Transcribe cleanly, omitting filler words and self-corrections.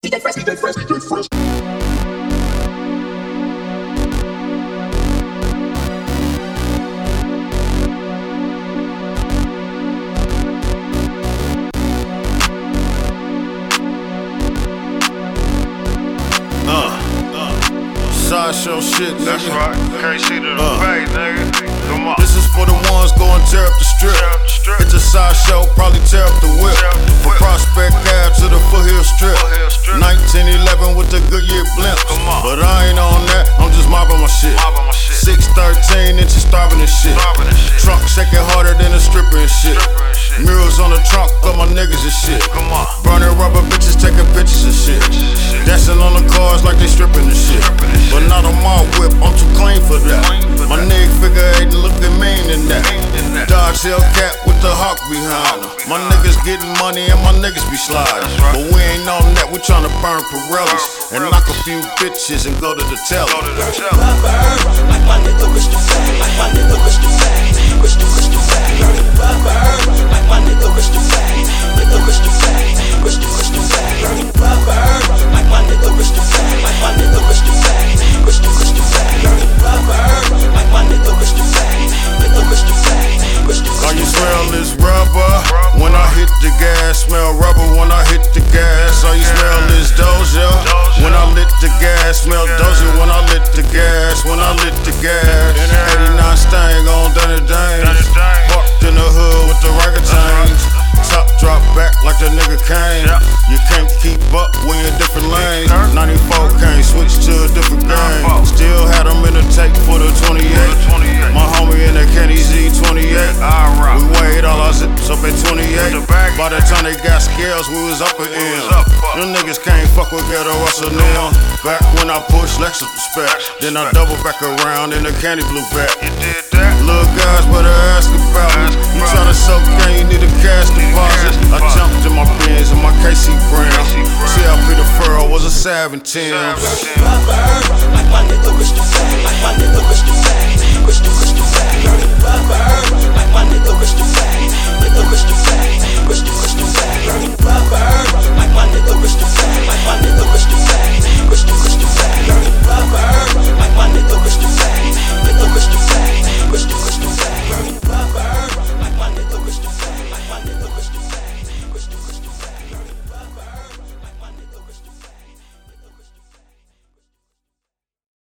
Sideshow shit, nigga. That's right. KC to the bay, nigga. Come on. This is for the ones going tear up the strip. It's a sideshow, probably tear up the whip. From Prospect Ave to the Foothill Strip. 1911 with the Goodyear blimp. But I ain't on that, I'm just mobbing my shit. 613 inches starving and shit. Trunk shaking harder than a stripper and shit. Mirrors on the trunk of my niggas and shit. Burning rubber bitches taking pictures and shit. Dancing on the cars like they stripping and shit. But not on my whip, I'm too clean for that. My nigga figure ain't looking mean in that. Dodge Hellcat with the hawk behind her. My niggas getting money and my niggas be sliding. But we ain't on that, we tryna burn Pirellis and knock a few bitches and go to the telly. Like my nigga Rich the Fat, like my nigga Rich the Fat, Rich the Fat, burning rubber. Like my nigga Rich the Fat, nigga Rich the Fat, Rich the Fat, burning rubber. Like my nigga Rich the Fat, like my nigga Rich the Fat, Rich the Fat, burning rubber. Like my nigga Rich the Fat, nigga Rich the Fat, Rich the Fat. All you smell is rubber when I hit the gas. Smell rubber when I hit the gas. All you smell is Doja when I lit the gas. Smell Doja when I lit the gas. When I lit the gas. 89 Stang on Dunny Danes. Parked in the hood with the ragatanes. Top drop back like the nigga came. You can't keep up when you're different lanes. 94 can't switch to a different game. Still had them in the tape for the 28. My homie in the Kenny Z28. We weighed all our zips up at 28. By the time they got scales, we was up and in. Them niggas can't fuck with Ghetto Russell now. Back when I pushed Lexus respect, then I double back around in the candy blue vat. Little guys better ask about me. You tryna soak gang, you need a cash deposit. I jumped in my Benz and my KC Brown. CLP the Furrow was a 17. Like my nigga Rich the Fat, like my nigga Rich the Fat, Rich the Fat, burning rubber. Like my nigga